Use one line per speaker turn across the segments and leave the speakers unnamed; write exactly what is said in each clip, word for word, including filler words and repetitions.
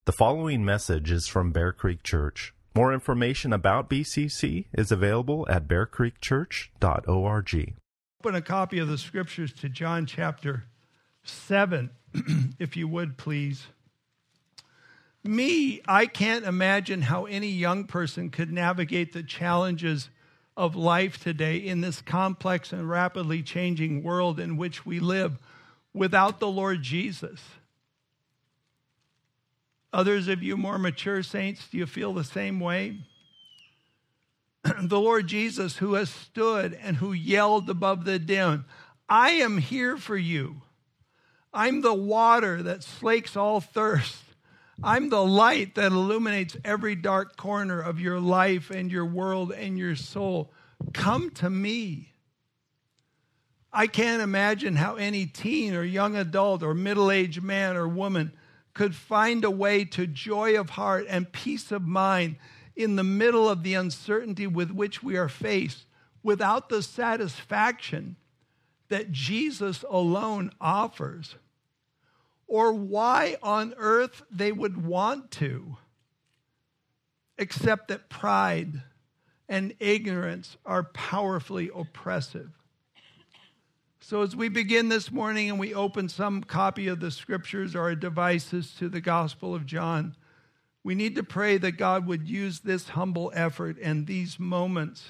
The following message is from Bear Creek Church. More information about B C C is available at bear creek church dot org.
Open a copy of the scriptures to John chapter seven, if you would, please. Me, I can't imagine how any young person could navigate the challenges of life today in this complex and rapidly changing world in which we live without the Lord Jesus. Others of you more mature saints, do you feel the same way? The Lord Jesus, who has stood and who yelled above the din, I am here for you. I'm the water that slakes all thirst. I'm the light that illuminates every dark corner of your life and your world and your soul. Come to me. I can't imagine how any teen or young adult or middle-aged man or woman could find a way to joy of heart and peace of mind in the middle of the uncertainty with which we are faced without the satisfaction that Jesus alone offers, or why on earth they would want to, except that pride and ignorance are powerfully oppressive. So as we begin this morning and we open some copy of the scriptures or our devices to the Gospel of John, we need to pray that God would use this humble effort and these moments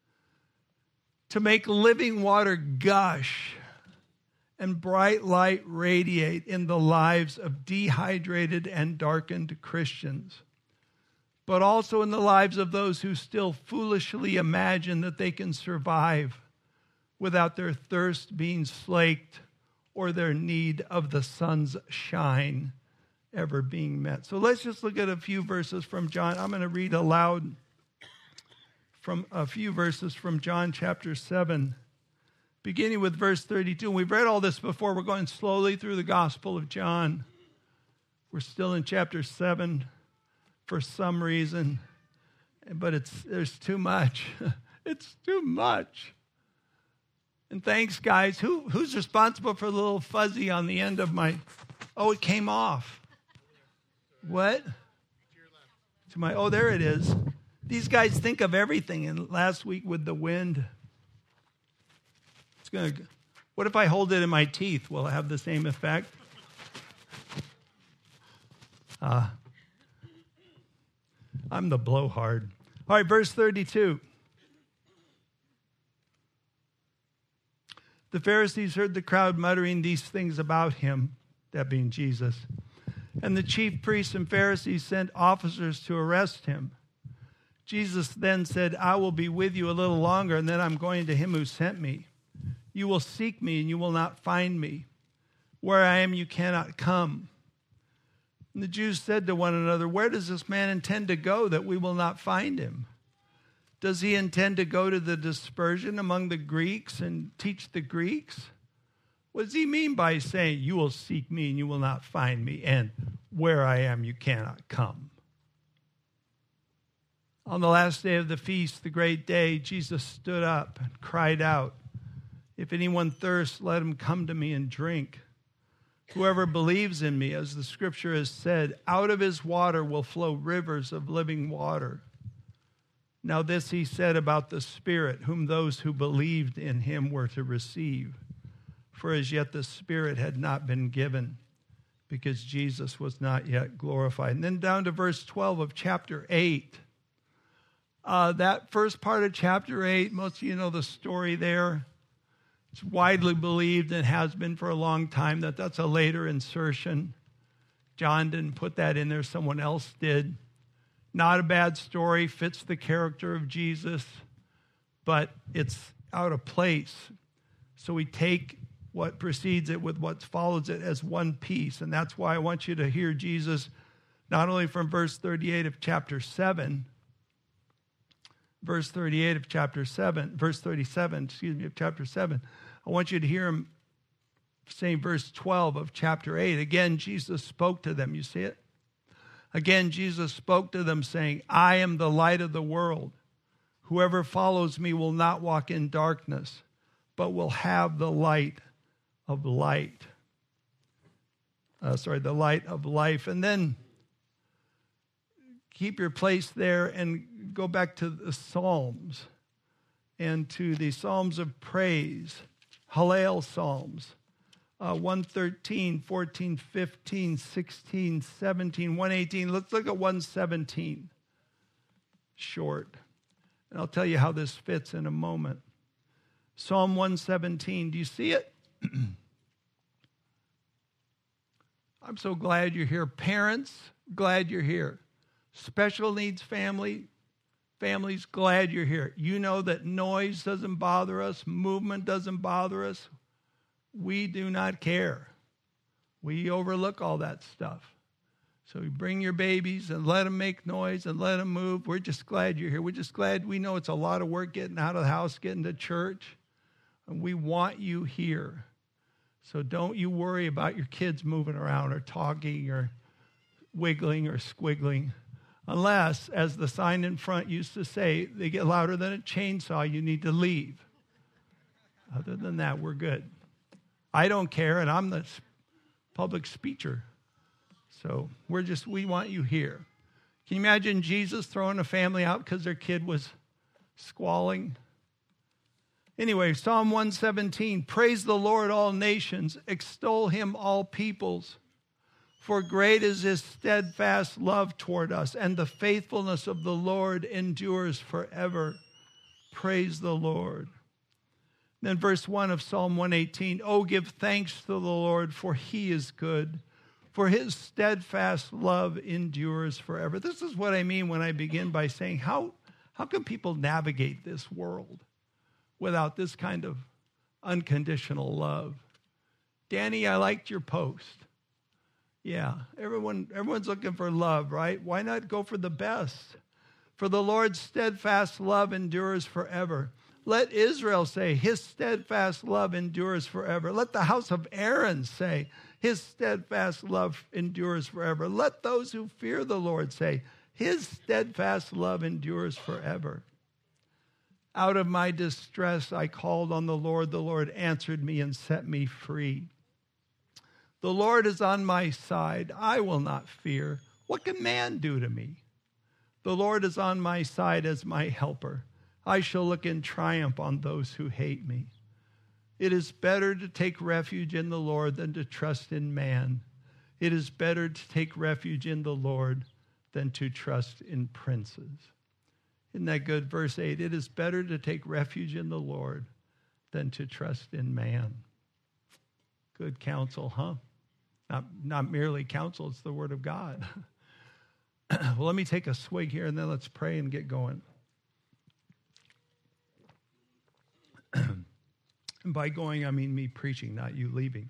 to make living water gush and bright light radiate in the lives of dehydrated and darkened Christians, but also in the lives of those who still foolishly imagine that they can survive without their thirst being slaked or their need of the sun's shine ever being met. So let's just look at a few verses from John. I'm going to read aloud from a few verses from John chapter seven, beginning with verse thirty-two. We've read all this before. We're going slowly through the Gospel of John. We're still in chapter seven for some reason, but it's there's too much. It's too much. And thanks, guys. Who who's responsible for the little fuzzy on the end of my... Oh, it came off. What? To my... Oh, there it is. These guys think of everything. And last week with the wind, it's going to... What if I hold it in my teeth? Will it have the same effect? Uh, I'm the blowhard. All right, verse thirty-two. The Pharisees heard the crowd muttering these things about him, that being Jesus. And the chief priests and Pharisees sent officers to arrest him. Jesus then said, I will be with you a little longer, and then I'm going to him who sent me. You will seek me, and you will not find me. Where I am, you cannot come. And the Jews said to one another, where does this man intend to go that we will not find him? Does he intend to go to the dispersion among the Greeks and teach the Greeks? What does he mean by saying, you will seek me and you will not find me, and where I am you cannot come? On the last day of the feast, the great day, Jesus stood up and cried out, if anyone thirsts, let him come to me and drink. Whoever believes in me, as the scripture has said, out of his water will flow rivers of living water. Now this he said about the Spirit, whom those who believed in him were to receive. For as yet the Spirit had not been given, because Jesus was not yet glorified. And then down to verse twelve of chapter eight. Uh, that first part of chapter eight, most of you know the story there. It's widely believed and has been for a long time that that's a later insertion. John didn't put that in there, someone else did. Not a bad story, fits the character of Jesus, but it's out of place. So we take what precedes it with what follows it as one piece. And that's why I want you to hear Jesus, not only from verse thirty-eight of chapter seven, verse thirty-eight of chapter seven, verse thirty-seven, excuse me, of chapter seven. I want you to hear him saying verse twelve of chapter eight. Again, Jesus spoke to them. You see it? Again, Jesus spoke to them saying, I am the light of the world. Whoever follows me will not walk in darkness, but will have the light of light. Uh, sorry, the light of life. And then keep your place there and go back to the Psalms and to the Psalms of praise, Hallel Psalms, uh, one thirteen, fourteen, fifteen, sixteen, seventeen, one eighteen. Let's look at one seventeen, short. And I'll tell you how this fits in a moment. Psalm one seventeen, do you see it? I'm so glad you're here. Parents, glad you're here. Special needs family, families, glad you're here. You know that noise doesn't bother us, movement doesn't bother us. We do not care. We overlook all that stuff. So you bring your babies and let them make noise and let them move. We're just glad you're here. We're just glad we know it's a lot of work getting out of the house, getting to church. And we want you here. So don't you worry about your kids moving around or talking or wiggling or squiggling. Unless, as the sign in front used to say, they get louder than a chainsaw, you need to leave. Other than that, we're good. I don't care, and I'm the public speaker. So we're just, we want you here. Can you imagine Jesus throwing a family out because their kid was squalling? Anyway, Psalm one seventeen, praise the Lord, all nations, extol him, all peoples. For great is his steadfast love toward us, and the faithfulness of the Lord endures forever. Praise the Lord. Then verse one of Psalm one eighteen, oh, give thanks to the Lord, for he is good, for his steadfast love endures forever. This is what I mean when I begin by saying, how, how can people navigate this world without this kind of unconditional love? Danny, I liked your post. Yeah, everyone, everyone's looking for love, right? Why not go for the best? For the Lord's steadfast love endures forever. Let Israel say, his steadfast love endures forever. Let the house of Aaron say, his steadfast love endures forever. Let those who fear the Lord say, his steadfast love endures forever. Out of my distress, I called on the Lord. The Lord answered me and set me free. The Lord is on my side. I will not fear. What can man do to me? The Lord is on my side as my helper. I shall look in triumph on those who hate me. It is better to take refuge in the Lord than to trust in man. It is better to take refuge in the Lord than to trust in princes. Isn't that good? Verse eight, it is better to take refuge in the Lord than to trust in man. Good counsel, huh? Not, not merely counsel, it's the word of God. Well, let me take a swig here and then let's pray and get going. And by going, I mean me preaching, not you leaving.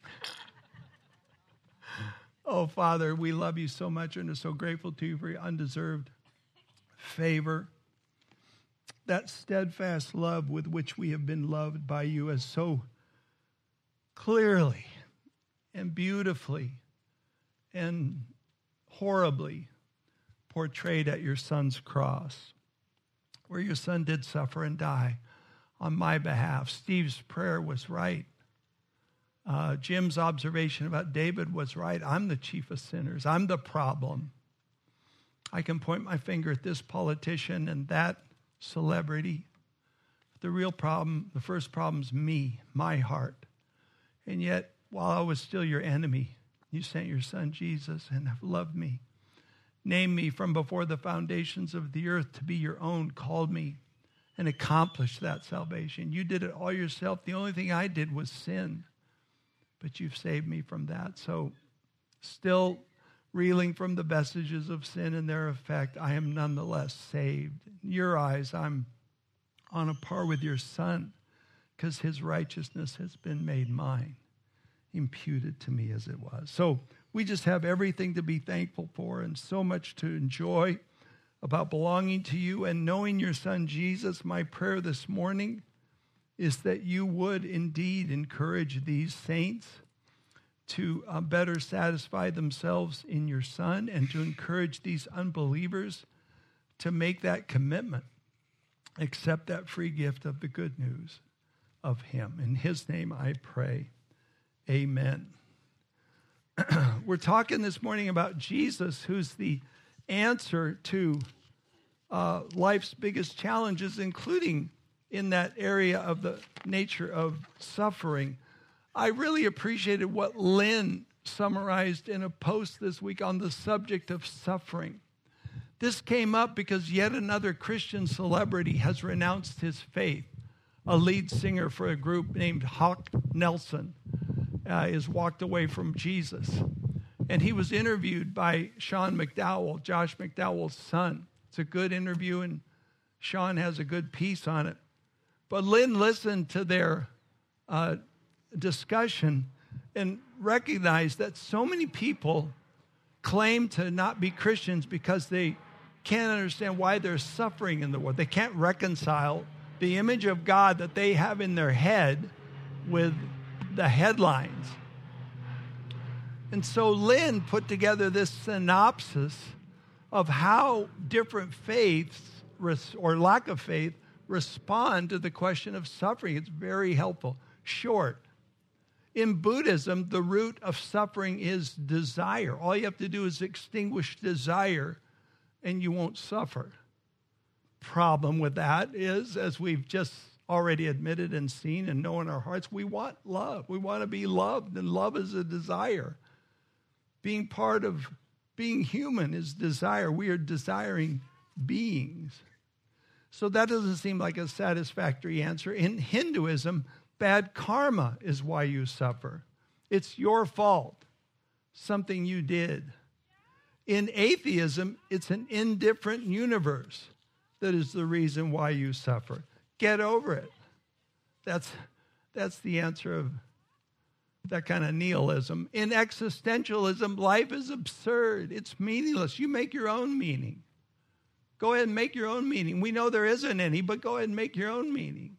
Oh, Father, we love you so much and are so grateful to you for your undeserved favor. That steadfast love with which we have been loved by you is so clearly and beautifully and horribly portrayed at your son's cross, where your son did suffer and die on my behalf. Steve's prayer was right. Uh, Jim's observation about David was right. I'm the chief of sinners. I'm the problem. I can point my finger at this politician and that celebrity. The real problem, the first problem is me, my heart. And yet, while I was still your enemy, you sent your son Jesus and have loved me. Named me from before the foundations of the earth to be your own, called me and accomplished that salvation. You did it all yourself. The only thing I did was sin. But you've saved me from that. So still reeling from the vestiges of sin and their effect, I am nonetheless saved. In your eyes, I'm on a par with your son because his righteousness has been made mine, imputed to me as it was. So we just have everything to be thankful for and so much to enjoy about belonging to you and knowing your son Jesus. My prayer this morning is that you would indeed encourage these saints to uh, better satisfy themselves in your son and to encourage these unbelievers to make that commitment, accept that free gift of the good news of him. In his name I pray, amen. We're talking this morning about Jesus, who's the answer to uh, life's biggest challenges, including in that area of the nature of suffering. I really appreciated what Lynn summarized in a post this week on the subject of suffering. This came up because yet another Christian celebrity has renounced his faith. A lead singer for a group named Hawk Nelson uh, has walked away from Jesus. And he was interviewed by Sean McDowell, Josh McDowell's son. It's a good interview, and Sean has a good piece on it. But Lynn listened to their uh, discussion and recognized that so many people claim to not be Christians because they can't understand why there's suffering in the world. They can't reconcile the image of God that they have in their head with the headlines. And so Lynn put together this synopsis of how different faiths, or lack of faith, respond to the question of suffering. It's very helpful. Short. In Buddhism, the root of suffering is desire. All you have to do is extinguish desire, and you won't suffer. Problem with that is, as we've just already admitted and seen and know in our hearts, we want love. We want to be loved, and love is a desire. Being part of being human is desire. We are desiring beings. So that doesn't seem like a satisfactory answer. In Hinduism, bad karma is why you suffer. It's your fault, something you did. In atheism, it's an indifferent universe that is the reason why you suffer. Get over it. That's, that's the answer of that kind of nihilism. In existentialism, life is absurd. It's meaningless. You make your own meaning. Go ahead and make your own meaning. We know there isn't any, but go ahead and make your own meaning.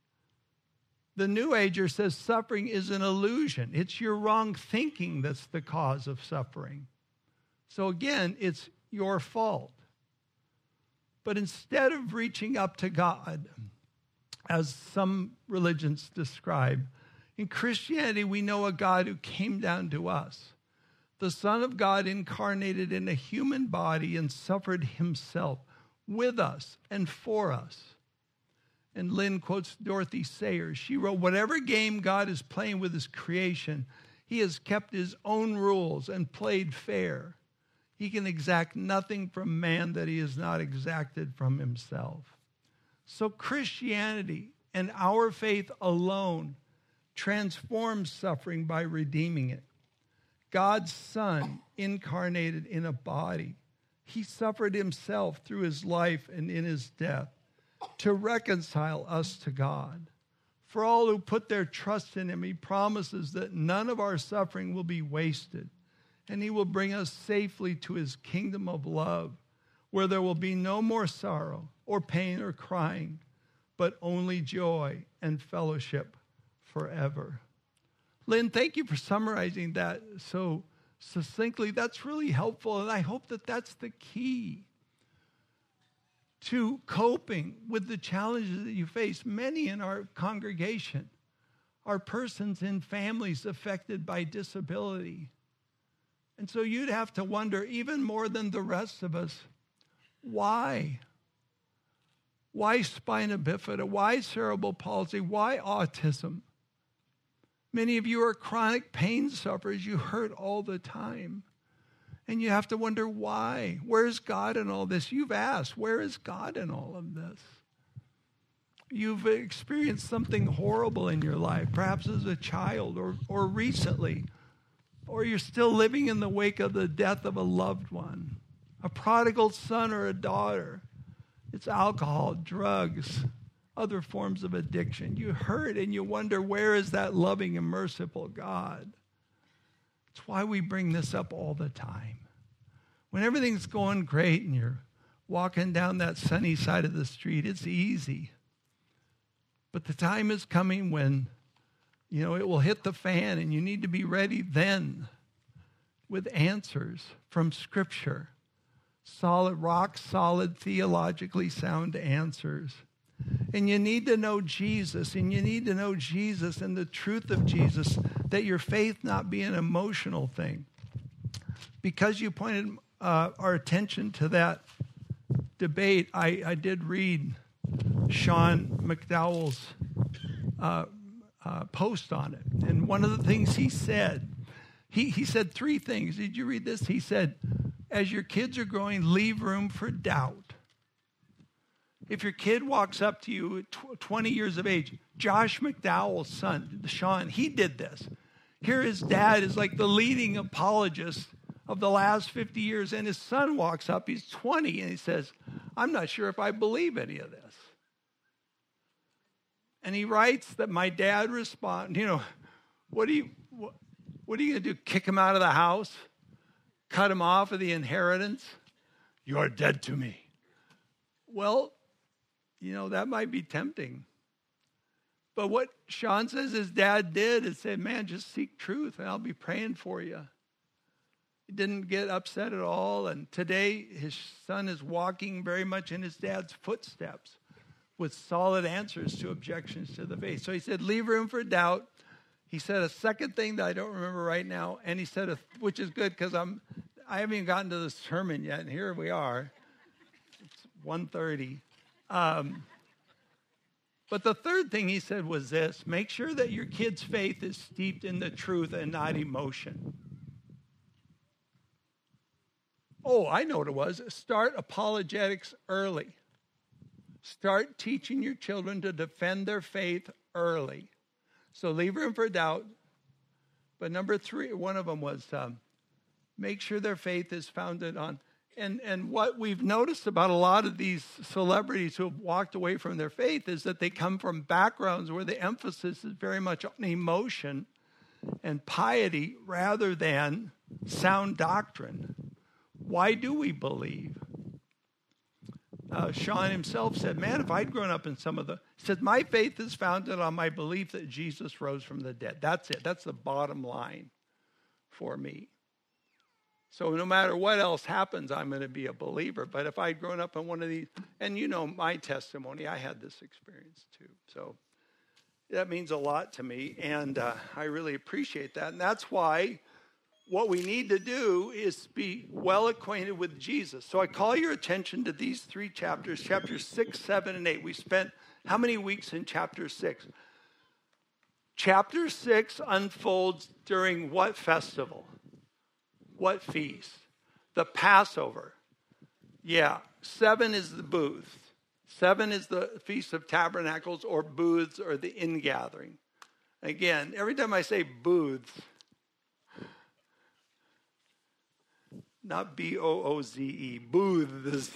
The New Ager says suffering is an illusion. It's your wrong thinking that's the cause of suffering. So again, it's your fault. But instead of reaching up to God, as some religions describe, in Christianity we know a God who came down to us. The Son of God incarnated in a human body and suffered himself with us and for us. And Lynn quotes Dorothy Sayers. She wrote, whatever game God is playing with his creation, he has kept his own rules and played fair. He can exact nothing from man that he has not exacted from himself. So Christianity and our faith alone transforms suffering by redeeming it. God's Son incarnated in a body. He suffered himself through his life and in his death to reconcile us to God. For all who put their trust in him, he promises that none of our suffering will be wasted, and he will bring us safely to his kingdom of love, where there will be no more sorrow or pain or crying, but only joy and fellowship forever. Lynn, thank you for summarizing that so succinctly. That's really helpful, and I hope that that's the key to coping with the challenges that you face. Many in our congregation are persons in families affected by disability. And so you'd have to wonder, even more than the rest of us, why? Why spina bifida? Why cerebral palsy? Why autism? Many of you are chronic pain sufferers. You hurt all the time. And you have to wonder why. Where's God in all this? You've asked, where is God in all of this? You've experienced something horrible in your life, perhaps as a child or, or recently. Or you're still living in the wake of the death of a loved one, a prodigal son or a daughter. It's alcohol, drugs, other forms of addiction. You hurt and you wonder, where is that loving and merciful God? It's why we bring this up all the time. When everything's going great and you're walking down that sunny side of the street, it's easy. But the time is coming when, you know, it will hit the fan, and you need to be ready then with answers from Scripture. Solid, rock solid, theologically sound answers. And you need to know Jesus, and you need to know Jesus and the truth of Jesus, that your faith not be an emotional thing. Because you pointed uh, our attention to that debate, I, I did read Sean McDowell's uh, uh, post on it. And one of the things he said, he, he said three things. Did you read this? He said, as your kids are growing, leave room for doubt. If your kid walks up to you at twenty years of age, Josh McDowell's son, Sean, he did this. Here his dad is like the leading apologist of the last fifty years, and his son walks up, he's twenty, and he says, I'm not sure if I believe any of this. And he writes that my dad responded, you know, what do you, what, what are you going to do, kick him out of the house? Cut him off of the inheritance? You are dead to me. Well, you know, that might be tempting. But what Sean says his dad did is say, man, just seek truth and I'll be praying for you. He didn't get upset at all. And today his son is walking very much in his dad's footsteps with solid answers to objections to the faith. So he said, leave room for doubt. He said a second thing that I don't remember right now. And he said, a, which is good because I'm, I haven't even gotten to the sermon yet. And here we are. It's one thirty. Um, but the third thing he said was this: make sure that your kid's faith is steeped in the truth and not emotion. Oh, I know what it was. Start apologetics early. Start teaching your children to defend their faith early. So leave room for doubt. But number three, one of them was um, make sure their faith is founded on. And, and what we've noticed about a lot of these celebrities who have walked away from their faith is that they come from backgrounds where the emphasis is very much on emotion and piety rather than sound doctrine. Why do we believe? Uh, Sean himself said, man, if I'd grown up in some of the... He said, my faith is founded on my belief that Jesus rose from the dead. That's it. That's the bottom line for me. So no matter what else happens, I'm going to be a believer. But if I'd grown up in one of these, and you know my testimony, I had this experience too. So that means a lot to me, and uh, I really appreciate that. And that's why what we need to do is be well acquainted with Jesus. So I call your attention to these three chapters, chapters six, seven, and eight. We spent how many weeks in chapter six? Chapter six unfolds during what festival? What feast? The Passover. Yeah, seven is the booth. Seven is the Feast of Tabernacles or booths or the ingathering. Again, every time I say booths, not B O O Z E, booths,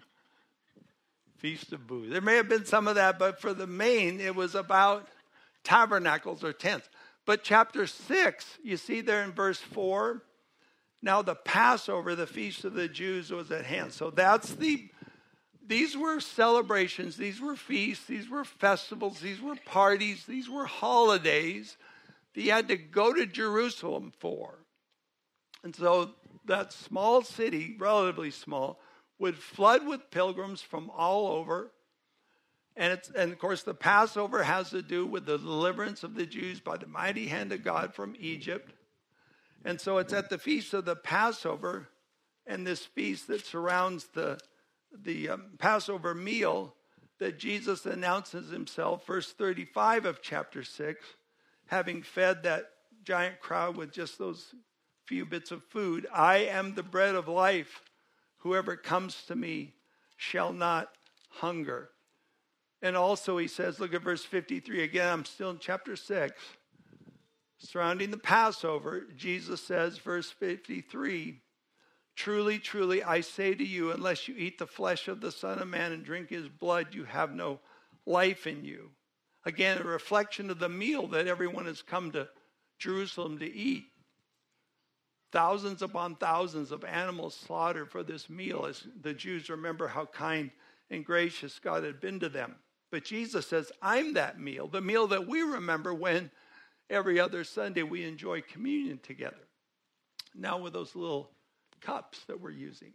Feast of Booths. There may have been some of that, but for the main, it was about tabernacles or tents. But chapter six, you see there in verse four, now the Passover, the Feast of the Jews, was at hand. So that's the, these were celebrations, these were feasts, these were festivals, these were parties, these were holidays that you had to go to Jerusalem for. And so that small city, relatively small, would flood with pilgrims from all over. And, it's, and of course, the Passover has to do with the deliverance of the Jews by the mighty hand of God from Egypt. And so it's at the feast of the Passover and this feast that surrounds the, the um, Passover meal that Jesus announces himself, verse thirty-five of chapter six, having fed that giant crowd with just those few bits of food. I am the bread of life. Whoever comes to me shall not hunger. And also he says, look at verse fifty-three. Again, I'm still in chapter six. Surrounding the Passover, Jesus says, verse fifty-three, truly, truly, I say to you, unless you eat the flesh of the Son of Man and drink his blood, you have no life in you. Again, a reflection of the meal that everyone has come to Jerusalem to eat. Thousands upon thousands of animals slaughtered for this meal as the Jews remember how kind and gracious God had been to them. But Jesus says, I'm that meal, the meal that we remember when every other Sunday we enjoy communion together. Now with those little cups that we're using.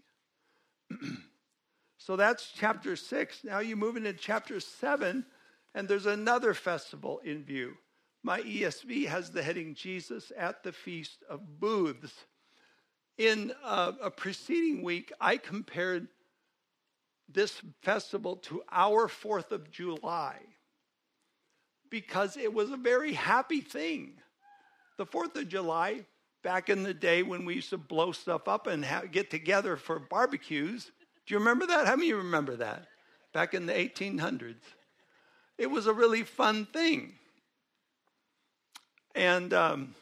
So that's chapter six. Now you move into chapter seven, and there's another festival in view. My E S V has the heading, Jesus at the Feast of Booths. in a, a preceding week, I compared this festival to our fourth of July because it was a very happy thing. The fourth of July, back in the day when we used to blow stuff up and ha- get together for barbecues, do you remember that? How many of you remember that? Back in the eighteen hundreds. It was a really fun thing. And um,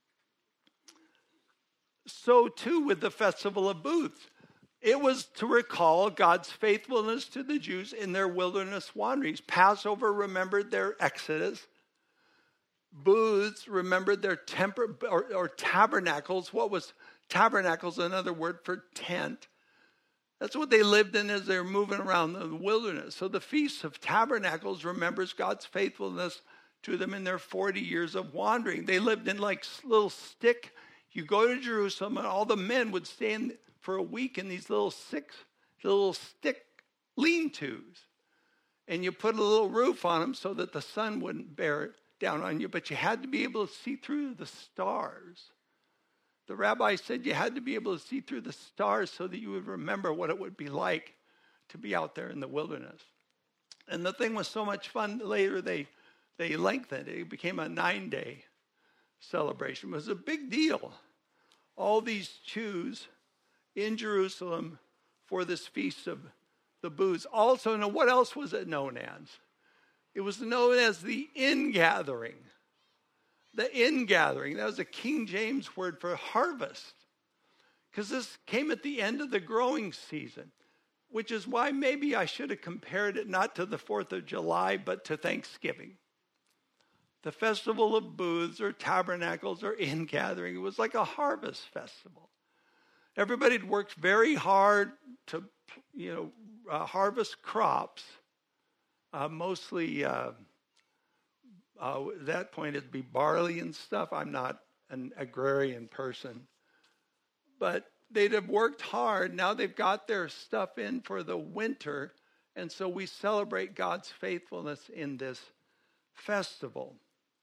so too with the Festival of Booths. It was to recall God's faithfulness to the Jews in their wilderness wanderings. Passover remembered their exodus. Booths remembered their temper or, or tabernacles. What was tabernacles? Another word for tent. That's what they lived in as they were moving around the wilderness. So the Feast of Tabernacles remembers God's faithfulness to them in their forty years of wandering. They lived in like little stick. You go to Jerusalem and all the men would stand for a week in these little six, little stick lean-tos. And you put a little roof on them so that the sun wouldn't bear down on you, but you had to be able to see through the stars. The rabbi said you had to be able to see through the stars so that you would remember what it would be like to be out there in the wilderness. And the thing was so much fun, later they, they lengthened it. It became a nine-day celebration. It was a big deal. All these Jews in Jerusalem for this Feast of the Booths. Also, now what else was it known as? It was known as the ingathering. The ingathering, that was a King James word for harvest. Because this came at the end of the growing season, which is why maybe I should have compared it not to the fourth of July, but to Thanksgiving. The Festival of Booths or Tabernacles or ingathering, it was like a harvest festival. Everybody had worked very hard to, you know, uh, harvest crops, uh, mostly, uh, uh, at that point it'd be barley and stuff. I'm not an agrarian person. But they'd have worked hard. Now they've got their stuff in for the winter. And so we celebrate God's faithfulness in this festival.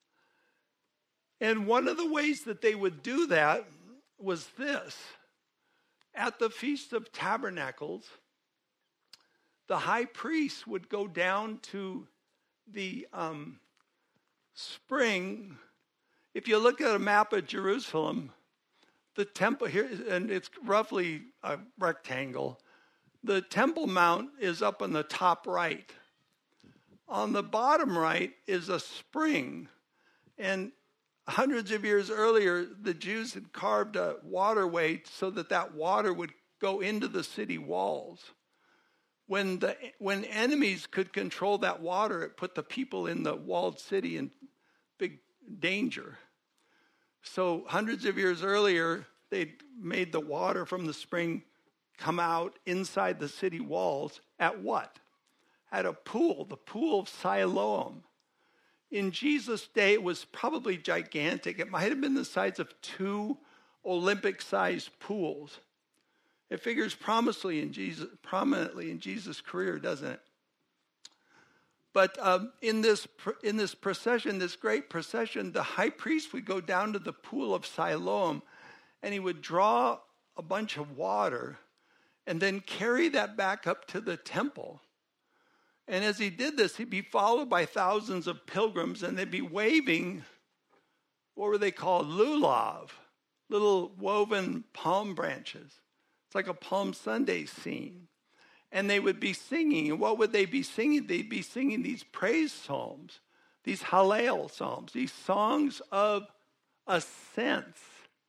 And one of the ways that they would do that was this. At the Feast of Tabernacles, the high priest would go down to the um, spring. If you look at a map of Jerusalem, the temple here, and it's roughly a rectangle, the Temple Mount is up on the top right. On the bottom right is a spring. And hundreds of years earlier, the Jews had carved a waterway so that that water would go into the city walls. When the when enemies could control that water, it put the people in the walled city in big danger. So hundreds of years earlier, they made the water from the spring come out inside the city walls at what? At a pool, the pool of Siloam. In Jesus' day, it was probably gigantic. It might have been the size of two Olympic-sized pools. It figures prominently in Jesus, prominently in Jesus' career, doesn't it? But um, in this in this procession, this great procession, the high priest would go down to the pool of Siloam, and he would draw a bunch of water, and then carry that back up to the temple. And as he did this, he'd be followed by thousands of pilgrims, and they'd be waving, what were they called? Lulav, little woven palm branches. It's like a Palm Sunday scene. And they would be singing. And what would they be singing? They'd be singing these praise psalms, these Hallel psalms, these songs of ascents.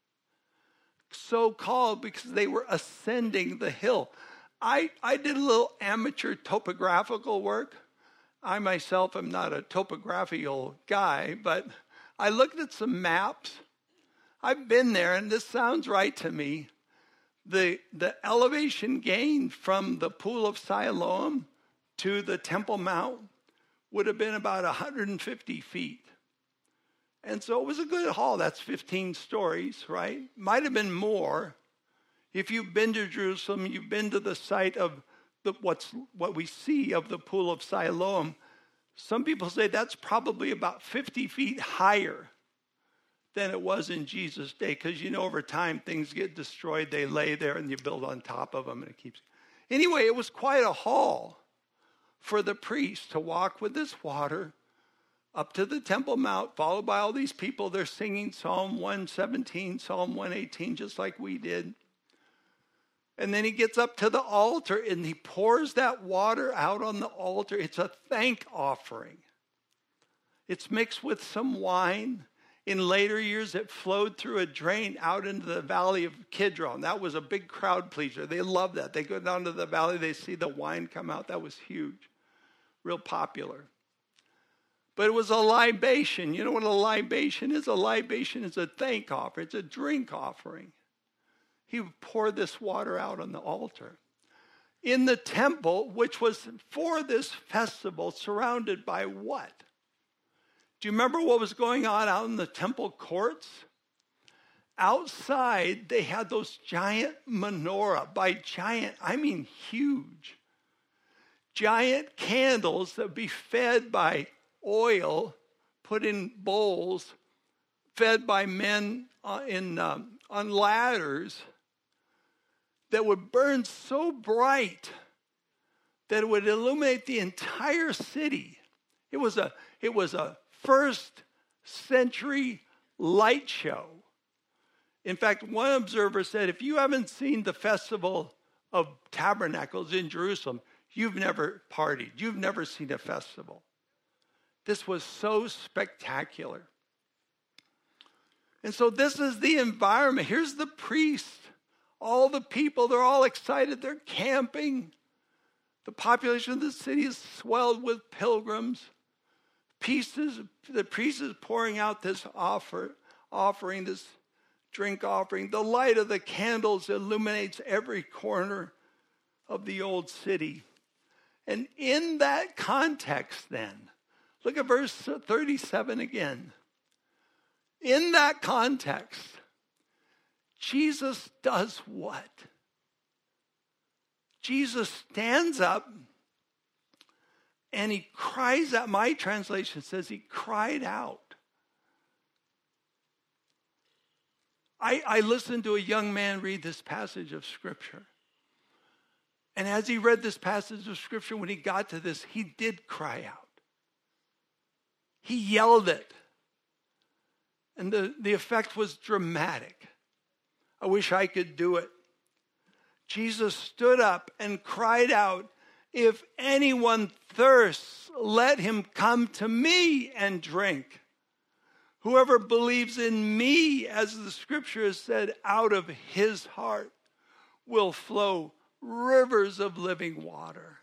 So called because they were ascending the hill. I, I did a little amateur topographical work. I myself am not a topographical guy, but I looked at some maps. I've been there, and this sounds right to me. The, the elevation gained from the pool of Siloam to the Temple Mount would have been about one hundred fifty feet. And so it was a good haul. That's fifteen stories, right? Might have been more. If you've been to Jerusalem, you've been to the site of the, what's what we see of the pool of Siloam. Some people say that's probably about fifty feet higher than it was in Jesus' day. Because, you know, over time, things get destroyed. They lay there and you build on top of them and it keeps. Anyway, it was quite a haul for the priest to walk with this water up to the Temple Mount, followed by all these people. They're singing Psalm one seventeen, Psalm one eighteen, just like we did. And then he gets up to the altar and he pours that water out on the altar. It's a thank offering. It's mixed with some wine. In later years, it flowed through a drain out into the valley of Kidron. That was a big crowd pleaser. They loved that. They go down to the valley, they see the wine come out. That was huge, real popular. But it was a libation. You know what a libation is? A libation is a thank offering. It's a drink offering. He would pour this water out on the altar. In the temple, which was for this festival, surrounded by what? Do you remember what was going on out in the temple courts? Outside, they had those giant menorah. By giant, I mean huge. Giant candles that would be fed by oil, put in bowls, fed by men uh, in um, on ladders, that would burn so bright that it would illuminate the entire city. It was a it was a first century light show. In fact, one observer said, if you haven't seen the Festival of Tabernacles in Jerusalem, you've never partied. You've never seen a festival. This was so spectacular. And so this is the environment. Here's the priest. All the people, they're all excited. They're camping. The population of the city is swelled with pilgrims. Pieces, the priest is pouring out this offer, offering, this drink offering. The light of the candles illuminates every corner of the old city. And in that context then, look at verse thirty-seven again. In that context, Jesus does what? Jesus stands up and he cries out. My translation says he cried out. I, I listened to a young man read this passage of Scripture. And as he read this passage of Scripture, when he got to this, he did cry out. He yelled it. And the, the effect was dramatic. I wish I could do it. Jesus stood up and cried out, if anyone thirsts, let him come to me and drink. Whoever believes in me, as the scripture has said, out of his heart will flow rivers of living water.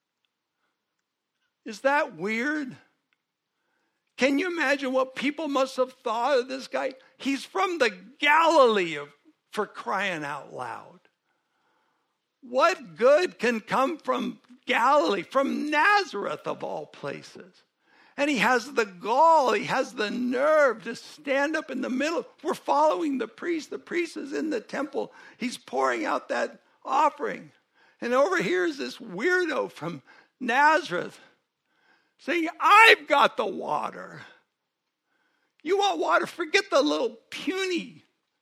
Is that weird? Can you imagine what people must have thought of this guy? He's from the Galilee, of, for crying out loud. What good can come from Galilee, from Nazareth of all places? And he has the gall, he has the nerve to stand up in the middle. We're following the priest. The priest is in the temple. He's pouring out that offering. And over here is this weirdo from Nazareth saying, I've got the water. You want water? Forget the little puny.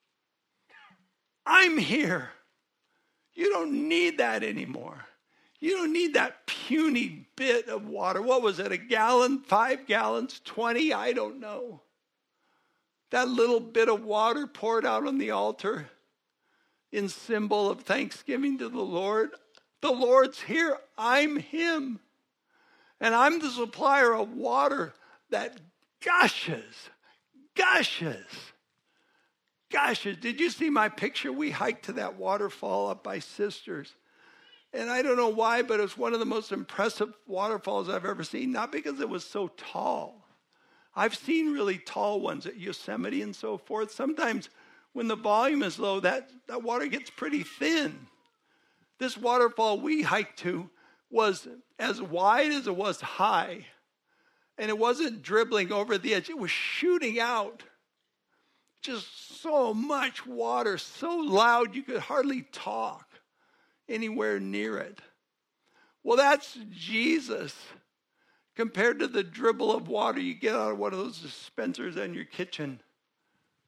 I'm here. You don't need that anymore. You don't need that puny bit of water. What was it, a gallon, five gallons, twenty? I don't know. That little bit of water poured out on the altar in symbol of thanksgiving to the Lord. The Lord's here. I'm him. And I'm the supplier of water that gushes, gushes, gushes. Did you see my picture? We hiked to that waterfall up by Sisters. And I don't know why, but it was one of the most impressive waterfalls I've ever seen. Not because it was so tall. I've seen really tall ones at Yosemite and so forth. Sometimes when the volume is low, that, that water gets pretty thin. This waterfall we hiked to was as wide as it was high. And it wasn't dribbling over the edge. It was shooting out. Just so much water, so loud you could hardly talk anywhere near it. Well, that's Jesus compared to the dribble of water you get out of one of those dispensers in your kitchen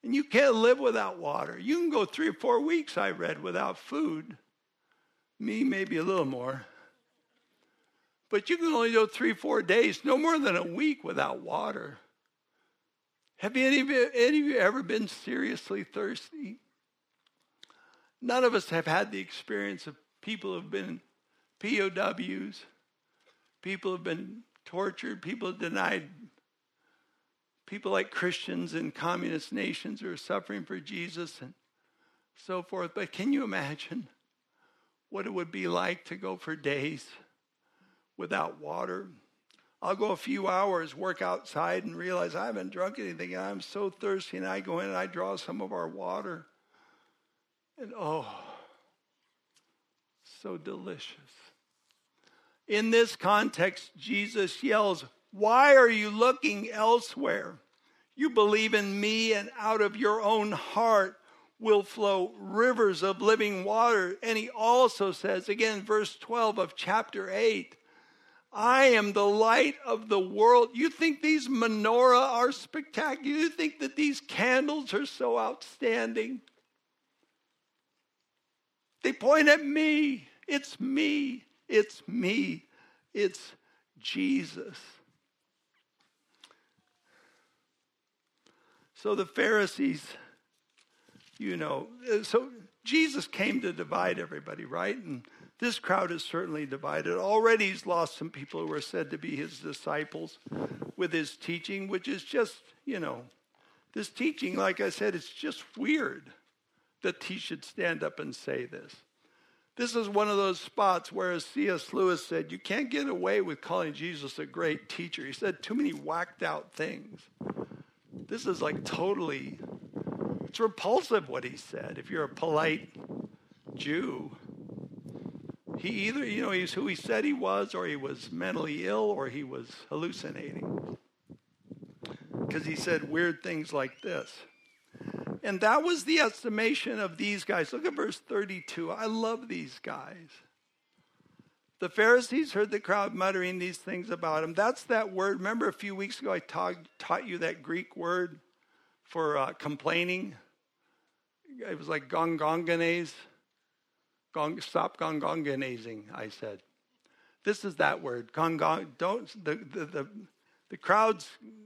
And you can't live without water. You can go three or four weeks, I read, without food. Me, maybe a little more. But you can only go three, four days, no more than a week without water. Have any of you, any of you ever been seriously thirsty? None of us have had the experience of people who have been P O Ws, people who have been tortured, people who have denied, people like Christians in communist nations who are suffering for Jesus and so forth. But can you imagine what it would be like to go for days without water? I'll go a few hours, work outside, and realize I haven't drunk anything, and I'm so thirsty, and I go in and I draw some of our water. And oh, so delicious. In this context, Jesus yells, "Why are you looking elsewhere? You believe in me, and out of your own heart will flow rivers of living water." And he also says, again, verse twelve of chapter eight, I am the light of the world. You think these menorah are spectacular? You think that these candles are so outstanding? They point at me. It's me. It's me. It's Jesus. So the Pharisees, you know, so Jesus came to divide everybody, right? And this crowd is certainly divided. Already he's lost some people who are said to be his disciples with his teaching, which is just, you know, this teaching, like I said, it's just weird that he should stand up and say this. This is one of those spots where, as C S Lewis said, you can't get away with calling Jesus a great teacher. He said too many whacked out things. This is like totally, it's repulsive what he said. If you're a polite Jew, he either, you know, he's who he said he was, or he was mentally ill, or he was hallucinating. Because he said weird things like this. And that was the estimation of these guys. Look at verse thirty-two. I love these guys. The Pharisees heard the crowd muttering these things about him. That's that word. Remember a few weeks ago I taught, taught you that Greek word for uh, complaining? It was like gongongenes. Gong, stop gongongenezing, I said. This is that word. Gong, gong, don't, the, the, the, the crowd's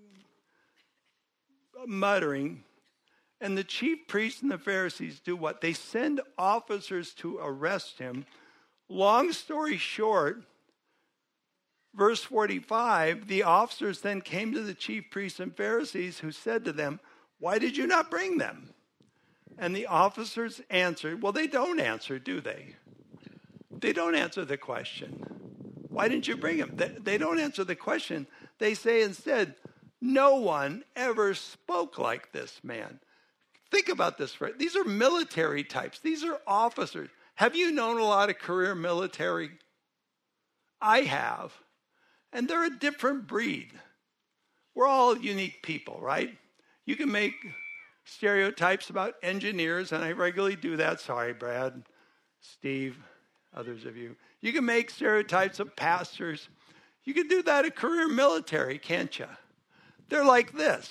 muttering. And the chief priests and the Pharisees do what? They send officers to arrest him. Long story short, verse forty-five, the officers then came to the chief priests and Pharisees, who said to them, "Why did you not bring them?" And the officers answered, well, they don't answer, do they? They don't answer the question. Why didn't you bring them? They, they don't answer the question. They say instead, no one ever spoke like this man. Think about this. These are military types. These are officers. Have you known a lot of career military? I have. And they're a different breed. We're all unique people, right? You can make stereotypes about engineers, and I regularly do that. Sorry, Brad, Steve, others of you. You can make stereotypes of pastors. You can do that at career military, can't you? They're like this.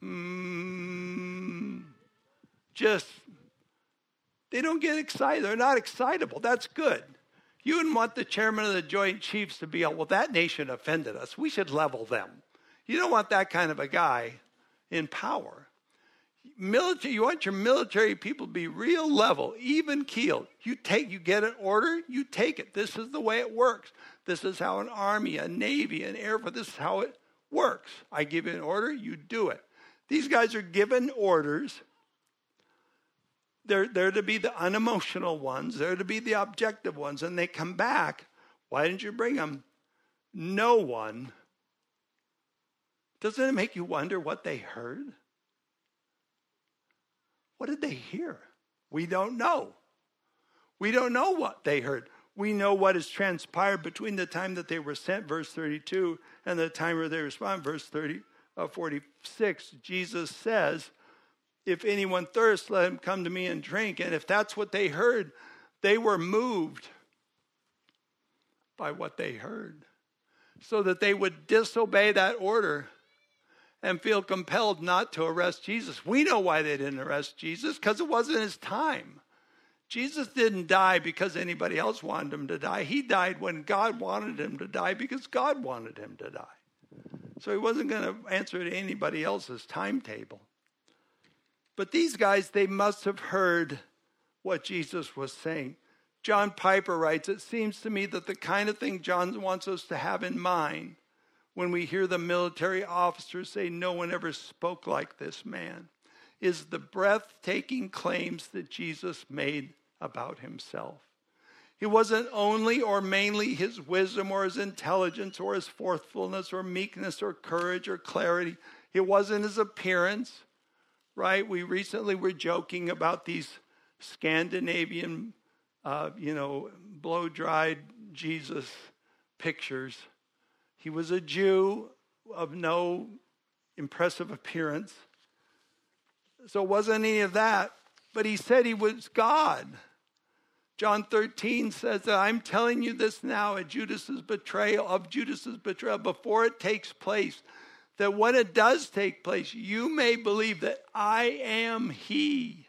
Mm, just, they don't get excited. They're not excitable. That's good. You wouldn't want the chairman of the Joint Chiefs to be, well, that nation offended us. We should level them. You don't want that kind of a guy in power. Military, you want your military people to be real level, even keeled. You take, you get an order, you take it. This is the way it works. This is how an army, a navy, an air force, this is how it works. I give you an order, you do it. These guys are given orders. They're, they're to be the unemotional ones. They're to be the objective ones. And they come back. Why didn't you bring them? No one. Doesn't it make you wonder what they heard? What did they hear? We don't know. We don't know what they heard. We know what has transpired between the time that they were sent, verse thirty-two, and the time where they respond, verse thirty, uh, forty-six. Jesus says, if anyone thirsts, let him come to me and drink. And if that's what they heard, they were moved by what they heard, so that they would disobey that order and feel compelled not to arrest Jesus. We know why they didn't arrest Jesus, because it wasn't his time. Jesus didn't die because anybody else wanted him to die. He died when God wanted him to die because God wanted him to die. So he wasn't going to answer to anybody else's timetable. But these guys, they must have heard what Jesus was saying. John Piper writes, "It seems to me that the kind of thing John wants us to have in mind when we hear the military officers say no one ever spoke like this man is the breathtaking claims that Jesus made about himself. It wasn't only or mainly his wisdom or his intelligence or his forcefulness or meekness or courage or clarity. It wasn't his appearance, right? We recently were joking about these Scandinavian, uh, you know, blow-dried Jesus pictures. He was a Jew of no impressive appearance. So it wasn't any of that, but he said he was God. John thirteen says that I'm telling you this now at Judas's betrayal, of Judas's betrayal, before it takes place, that when it does take place, you may believe that I am he.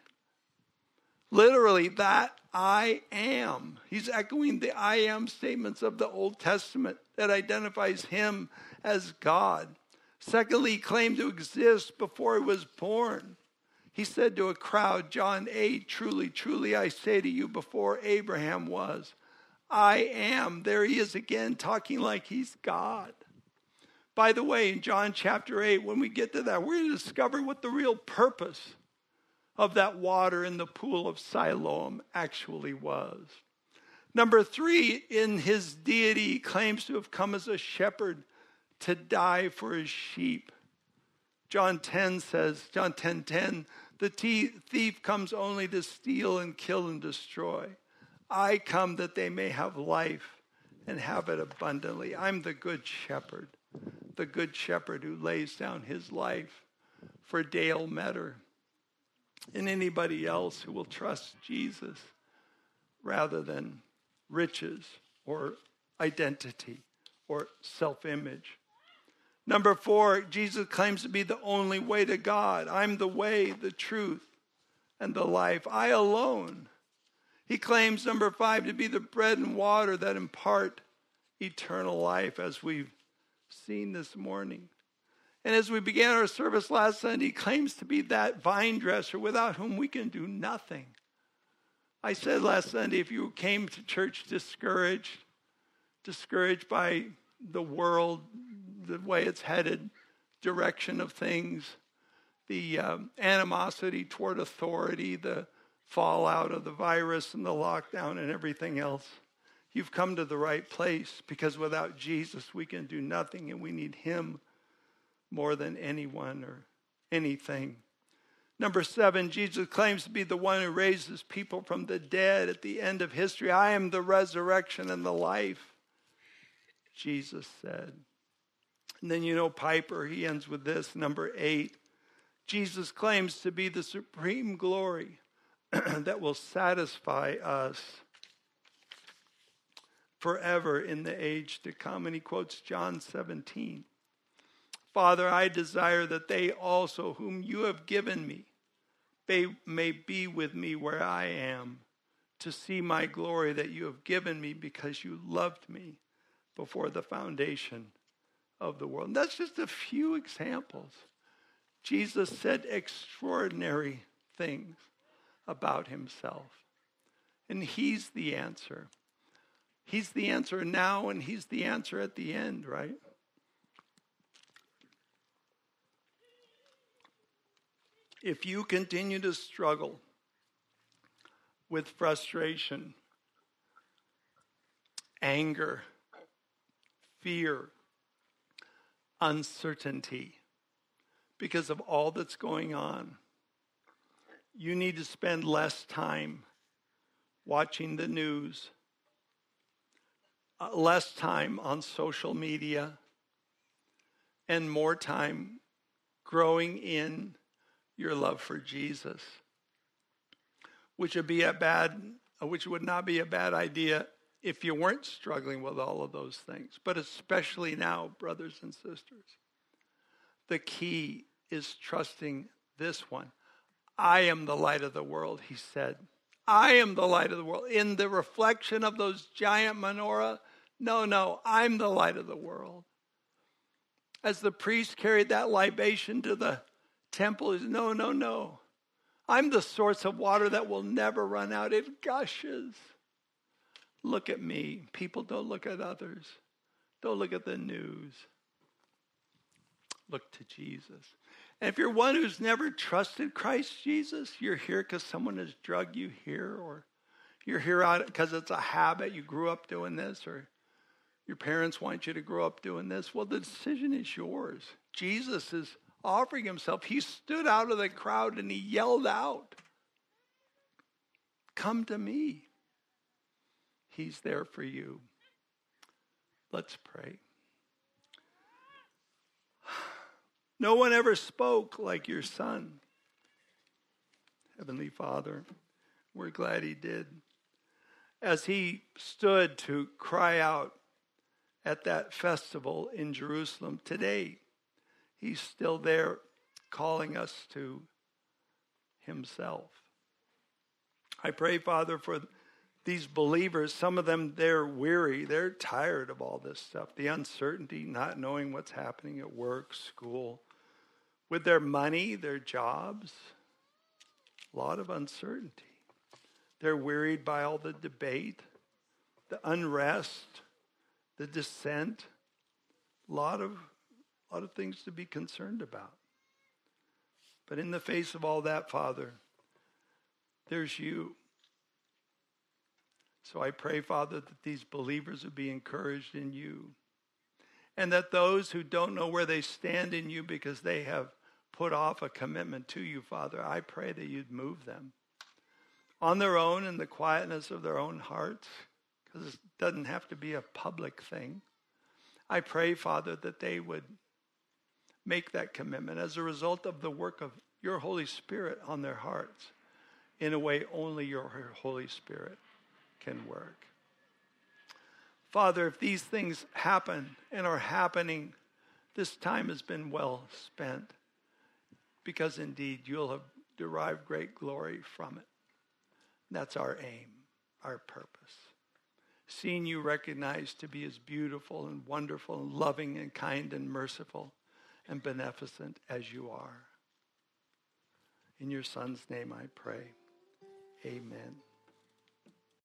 Literally, that I am. He's echoing the I am statements of the Old Testament that identifies him as God. Secondly, he claimed to exist before he was born. He said to a crowd, John eight, truly, truly, I say to you, before Abraham was, I am. There he is again, talking like he's God. By the way, in John chapter eight, when we get to that, we're going to discover what the real purpose of that water in the pool of Siloam actually was. Number three, in his deity, he claims to have come as a shepherd to die for his sheep. John ten says, John ten ten, the thief comes only to steal and kill and destroy. I come that they may have life and have it abundantly. I'm the good shepherd, the good shepherd who lays down his life for Dale Metter and anybody else who will trust Jesus rather than riches or identity or self-image. Number four, Jesus claims to be the only way to God. I'm the way, the truth, and the life. I alone. He claims, number five, to be the bread and water that impart eternal life, as we've seen this morning. And as we began our service last Sunday, he claims to be that vine dresser without whom we can do nothing. I said last Sunday, if you came to church discouraged, discouraged by the world, the way it's headed, direction of things, the um, animosity toward authority, the fallout of the virus and the lockdown and everything else, you've come to the right place, because without Jesus we can do nothing, and we need him more than anyone or anything. Number seven, Jesus claims to be the one who raises people from the dead at the end of history. I am the resurrection and the life, Jesus said. And then, you know, Piper, he ends with this, number eight. Jesus claims to be the supreme glory that will satisfy us forever in the age to come. And he quotes John seventeen. Father, I desire that they also, whom you have given me, may, may be with me where I am, to see my glory that you have given me because you loved me before the foundation of the world. And that's just a few examples. Jesus said extraordinary things about himself. And he's the answer. He's the answer now, and he's the answer at the end, right? If you continue to struggle with frustration, anger, fear, uncertainty, because of all that's going on, you need to spend less time watching the news, uh, less time on social media, and more time growing in your love for Jesus, which would be a bad, which would not be a bad idea if you weren't struggling with all of those things, but especially now, brothers and sisters. The key is trusting this one. I am the light of the world, he said. I am the light of the world. In the reflection of those giant menorah, no, no, I'm the light of the world. As the priest carried that libation to the temple, he said, no, no, no. I'm the source of water that will never run out. It gushes. Look at me. People, don't look at others. Don't look at the news. Look to Jesus. And if you're one who's never trusted Christ Jesus, you're here because someone has drugged you here, or you're here out because it's a habit. You grew up doing this, or your parents want you to grow up doing this. Well, the decision is yours. Jesus is offering himself. He stood out of the crowd and he yelled out, come to me. He's there for you. Let's pray. No one ever spoke like your Son. Heavenly Father, we're glad he did. As he stood to cry out at that festival in Jerusalem today, he's still there calling us to himself. I pray, Father, for these believers. Some of them, they're weary. They're tired of all this stuff. The uncertainty, not knowing what's happening at work, school, with their money, their jobs. A lot of uncertainty. They're wearied by all the debate, the unrest, the dissent. A lot of, a lot of things to be concerned about. But in the face of all that, Father, there's you. So I pray, Father, that these believers would be encouraged in you. And that those who don't know where they stand in you because they have put off a commitment to you, Father, I pray that you'd move them on their own in the quietness of their own hearts, because it doesn't have to be a public thing. I pray, Father, that they would make that commitment as a result of the work of your Holy Spirit on their hearts in a way only your Holy Spirit can work. Father, if these things happen and are happening, this time has been well spent, because indeed you'll have derived great glory from it. That's our aim, our purpose. Seeing you recognized to be as beautiful and wonderful and loving and kind and merciful and beneficent as you are. In your Son's name I pray. Amen.